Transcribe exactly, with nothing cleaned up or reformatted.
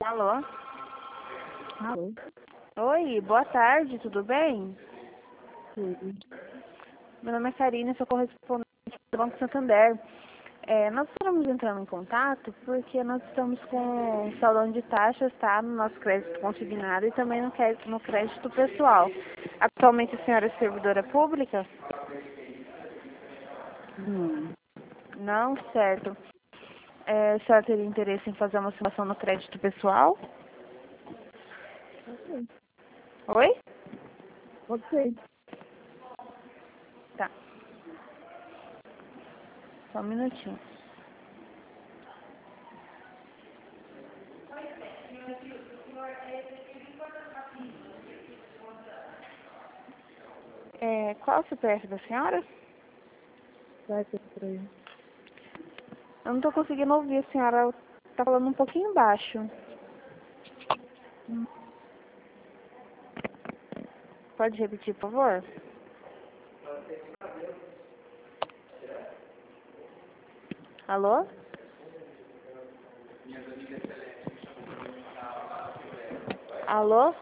Alô? Alô? Oi, boa tarde, tudo bem? Tudo. Meu nome é Karine, sou correspondente do Banco Santander. É, nós estamos entrando em contato porque nós estamos com um salão de taxas, tá? No nosso crédito consignado e também no crédito, no crédito pessoal. Atualmente a senhora é servidora pública? Não. Não, certo. É, a senhora teria interesse em fazer uma simulação no crédito pessoal? Ok. Oi? Ok. Tá. Só um minutinho. É, qual é o C P F da senhora? Sete três. Eu não estou conseguindo ouvir a senhora. Está falando um pouquinho baixo. Pode repetir, por favor? Alô? Alô?